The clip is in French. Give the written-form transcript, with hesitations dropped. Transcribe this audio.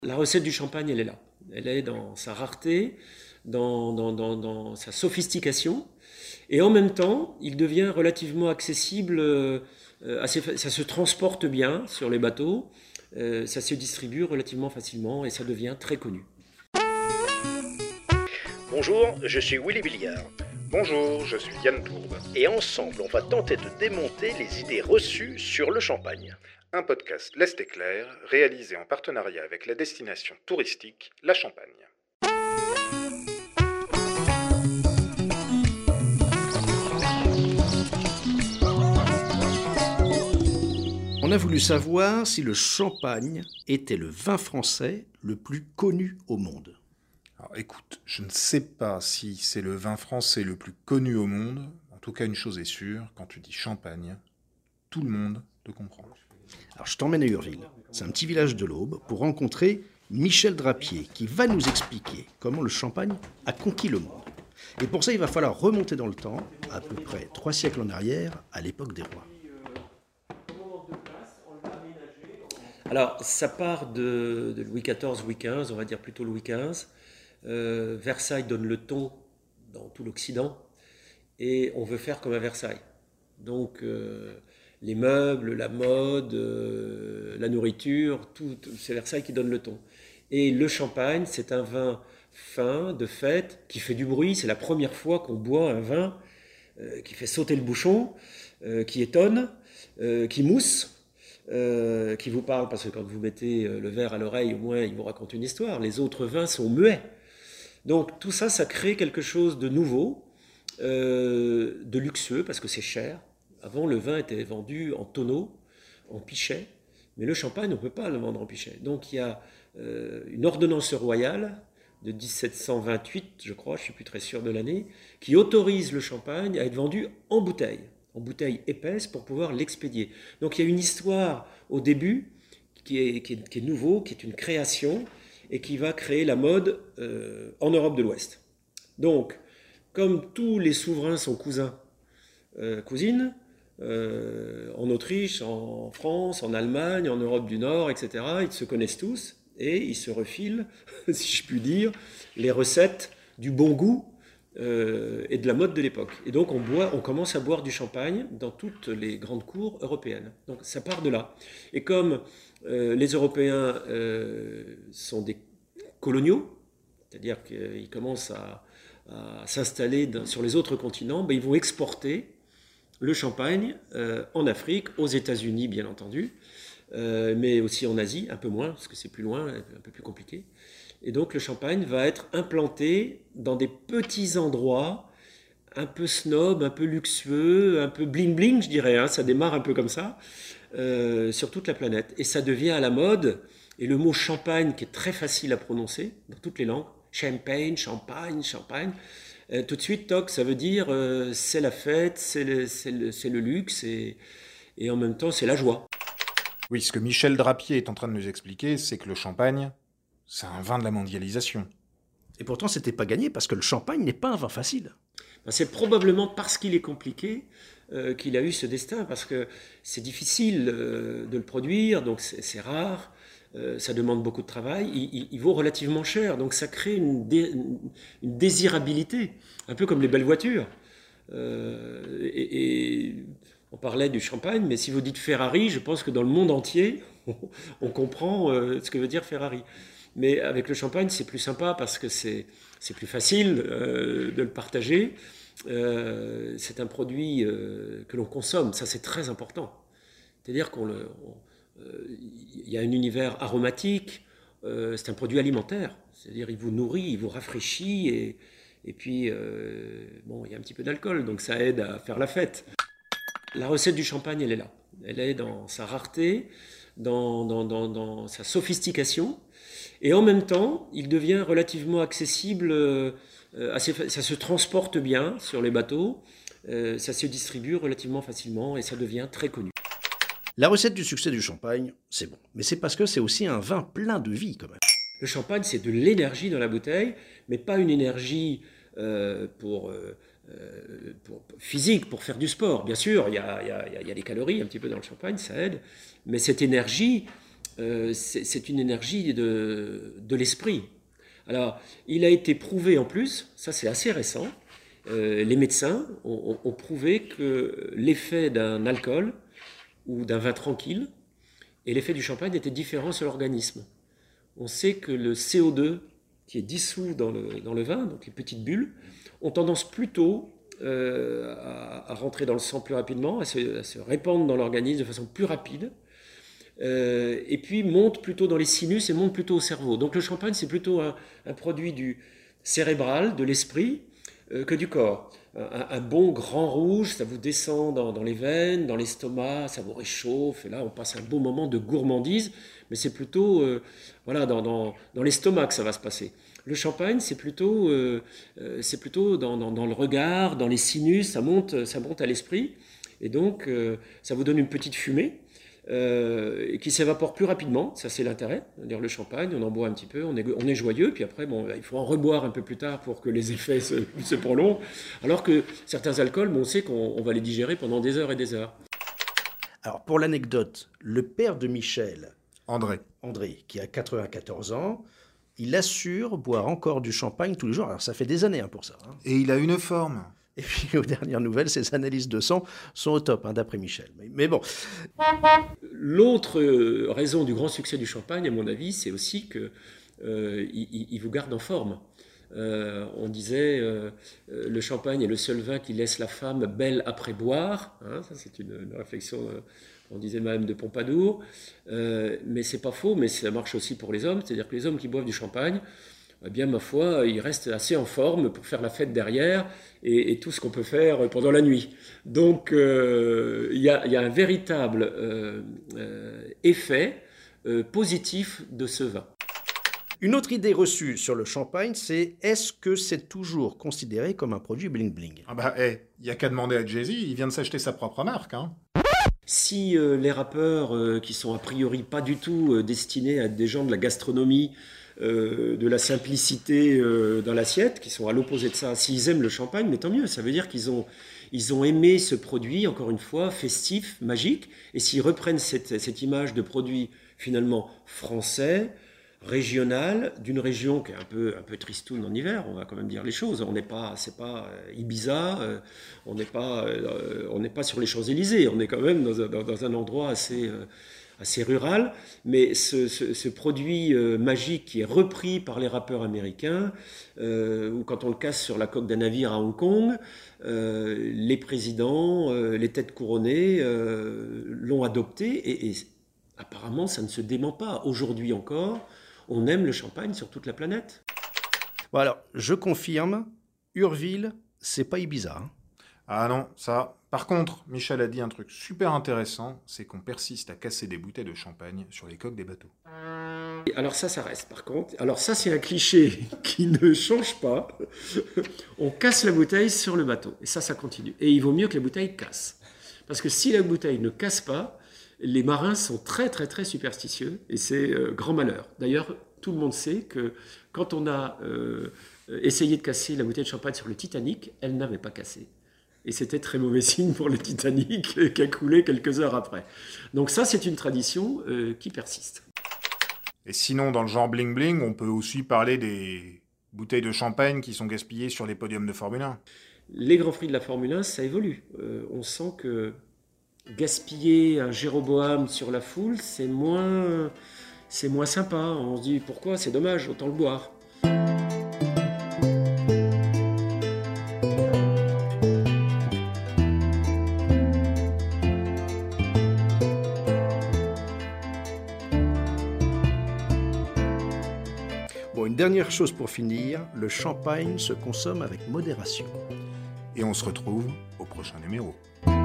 La recette du champagne, elle est là. Elle est dans sa rareté, dans sa sophistication. Et en même temps, il devient relativement accessible. Ça se transporte bien sur les bateaux. Ça se distribue relativement facilement et ça devient très connu. Bonjour, je suis Willy Billiard. Bonjour, je suis Yann Tourbe. Et ensemble, on va tenter de démonter les idées reçues sur le champagne. Un podcast L'Est éclair, réalisé en partenariat avec la destination touristique La Champagne. On a voulu savoir si le champagne était le vin français le plus connu au monde. Alors écoute, je ne sais pas si c'est le vin français le plus connu au monde. En tout cas, une chose est sûre, quand tu dis champagne, tout le monde te comprend. Alors je t'emmène à Urville, c'est un petit village de l'Aube, pour rencontrer Michel Drapier, qui va nous expliquer comment le champagne a conquis le monde. Et pour ça, il va falloir remonter dans le temps, à peu près 3 siècles en arrière, à l'époque des rois. Alors, ça part de Louis XIV, Louis XV, on va dire plutôt Louis XV. Versailles donne le ton dans tout l'Occident et on veut faire comme à Versailles. Donc, les meubles, la mode, la nourriture, c'est Versailles qui donne le ton. Et le champagne, c'est un vin fin, de fête, qui fait du bruit. C'est la première fois qu'on boit un vin qui fait sauter le bouchon, qui étonne, qui mousse. Qui vous parle, parce que quand vous mettez le verre à l'oreille, au moins il vous raconte une histoire. Les autres vins sont muets. Donc tout ça, ça crée quelque chose de nouveau, de luxueux, parce que c'est cher. Avant, le vin était vendu en tonneaux, en pichets, mais le champagne, on ne peut pas le vendre en pichet. Donc il y a une ordonnance royale de 1728, je crois, je ne suis plus très sûr de l'année, qui autorise le champagne à être vendu en bouteille épaisse pour pouvoir l'expédier. Donc il y a une histoire au début qui est nouveau, qui est une création et qui va créer la mode en Europe de l'Ouest. Donc, comme tous les souverains sont cousins, cousines, en Autriche, en France, en Allemagne, en Europe du Nord, etc., ils se connaissent tous et ils se refilent, si je puis dire, les recettes du bon goût et de la mode de l'époque. Et donc on commence à boire du champagne dans toutes les grandes cours européennes. Donc ça part de là. Et comme les Européens sont des coloniaux, c'est-à-dire qu'ils commencent à s'installer sur les autres continents, ben ils vont exporter le champagne en Afrique, aux États-Unis bien entendu, mais aussi en Asie, un peu moins, parce que c'est plus loin, un peu plus compliqué. Et donc le champagne va être implanté dans des petits endroits, un peu snob, un peu luxueux, un peu bling-bling, je dirais, hein, ça démarre un peu comme ça, sur toute la planète. Et ça devient à la mode, et le mot champagne, qui est très facile à prononcer dans toutes les langues, champagne, champagne, champagne, tout de suite, toc, ça veut dire c'est la fête, c'est le luxe, et en même temps c'est la joie. Oui, ce que Michel Drapier est en train de nous expliquer, c'est que le champagne, c'est un vin de la mondialisation. Et pourtant, c'était pas gagné, parce que le champagne n'est pas un vin facile. C'est probablement parce qu'il est compliqué qu'il a eu ce destin, parce que c'est difficile de le produire, donc c'est rare, ça demande beaucoup de travail, il vaut relativement cher, donc ça crée une désirabilité, un peu comme les belles voitures. Et on parlait du champagne, mais si vous dites Ferrari, je pense que dans le monde entier, on comprend ce que veut dire Ferrari. Mais avec le champagne, c'est plus sympa parce que c'est plus facile de le partager. C'est un produit que l'on consomme, ça c'est très important. C'est-à-dire il y a un univers aromatique, c'est un produit alimentaire. C'est-à-dire il vous nourrit, il vous rafraîchit et puis bon, il y a un petit peu d'alcool, donc ça aide à faire la fête. La recette du champagne, elle est là. Elle est dans sa rareté, dans sa sophistication. Et en même temps, il devient relativement accessible, ça se transporte bien sur les bateaux, ça se distribue relativement facilement et ça devient très connu. La recette du succès du champagne, c'est bon. Mais c'est parce que c'est aussi un vin plein de vie, quand même. Le champagne, c'est de l'énergie dans la bouteille, mais pas une énergie physique, pour faire du sport. Bien sûr, il y a des calories un petit peu dans le champagne, ça aide, mais cette énergie, c'est une énergie de l'esprit. Alors, il a été prouvé en plus, ça c'est assez récent, les médecins ont prouvé que l'effet d'un alcool ou d'un vin tranquille et l'effet du champagne étaient différents sur l'organisme. On sait que le CO2 qui est dissous dans le vin, donc les petites bulles, ont tendance plutôt à rentrer dans le sang plus rapidement, à se répandre dans l'organisme de façon plus rapide, et puis monte plutôt dans les sinus et monte plutôt au cerveau. Donc le champagne, c'est plutôt un produit du cérébral, de l'esprit, que du corps. Un bon grand rouge, ça vous descend dans les veines, dans l'estomac, ça vous réchauffe, et là on passe un beau moment de gourmandise, mais c'est plutôt voilà, dans l'estomac que ça va se passer. Le champagne, c'est plutôt dans le regard, dans les sinus, ça monte à l'esprit, et donc ça vous donne une petite fumée qui s'évapore plus rapidement, ça c'est l'intérêt. C'est-à-dire le champagne, on en boit un petit peu, on est joyeux, puis après bon, il faut en reboire un peu plus tard pour que les effets se prolongent, alors que certains alcools, on sait qu'on va les digérer pendant des heures et des heures. Alors pour l'anecdote, le père de Michel, André, qui a 94 ans, il assure boire encore du champagne tous les jours. Alors ça fait des années pour ça. et il a une forme. Et puis aux dernières nouvelles, ses analyses de sang sont au top, d'après Michel. Mais bon. L'autre raison du grand succès du champagne, à mon avis, c'est aussi qu'il vous garde en forme. On disait le champagne est le seul vin qui laisse la femme belle après boire. Ça c'est une réflexion, on disait même de Pompadour. Mais c'est pas faux, mais ça marche aussi pour les hommes. C'est-à-dire que les hommes qui boivent du champagne, eh bien, ma foi, ils restent assez en forme pour faire la fête derrière et tout ce qu'on peut faire pendant la nuit. Donc, il y a un véritable effet positif de ce vin. Une autre idée reçue sur le champagne, c'est est-ce que c'est toujours considéré comme un produit bling-bling ? Ah bah, il y a qu'à demander à Jay-Z, il vient de s'acheter sa propre marque. Si les rappeurs qui sont a priori pas du tout destinés à des gens de la gastronomie, de la simplicité dans l'assiette, qui sont à l'opposé de ça, s'ils aiment le champagne, mais tant mieux, ça veut dire qu'ils ont aimé ce produit, encore une fois, festif, magique, et s'ils reprennent cette image de produit finalement français, régional, d'une région qui est un peu tristoune en hiver, on va quand même dire les choses. C'est pas Ibiza, on n'est pas sur les Champs-Élysées, on est quand même dans un endroit assez rural, mais ce produit magique qui est repris par les rappeurs américains, ou quand on le casse sur la coque d'un navire à Hong Kong, les présidents, les têtes couronnées l'ont adopté, et apparemment ça ne se dément pas. Aujourd'hui encore, on aime le champagne sur toute la planète. Bon alors, je confirme, Urville, c'est pas Ibiza. Ah non, ça... Par contre, Michel a dit un truc super intéressant, c'est qu'on persiste à casser des bouteilles de champagne sur les coques des bateaux. Alors ça reste par contre. Alors ça, c'est un cliché qui ne change pas. On casse la bouteille sur le bateau, et ça continue. Et il vaut mieux que la bouteille casse. Parce que si la bouteille ne casse pas, les marins sont très très très superstitieux, et c'est grand malheur. D'ailleurs, tout le monde sait que quand on a essayé de casser la bouteille de champagne sur le Titanic, elle n'avait pas cassé. Et c'était très mauvais signe pour le Titanic qui a coulé quelques heures après. Donc ça, c'est une tradition qui persiste. Et sinon, dans le genre bling-bling, on peut aussi parler des bouteilles de champagne qui sont gaspillées sur les podiums de Formule 1. Les Grands Prix de la Formule 1, ça évolue. On sent que gaspiller un Jéroboam sur la foule, c'est moins sympa. On se dit pourquoi, c'est dommage, autant le boire. Bon, une dernière chose pour finir, le champagne se consomme avec modération. Et on se retrouve au prochain numéro.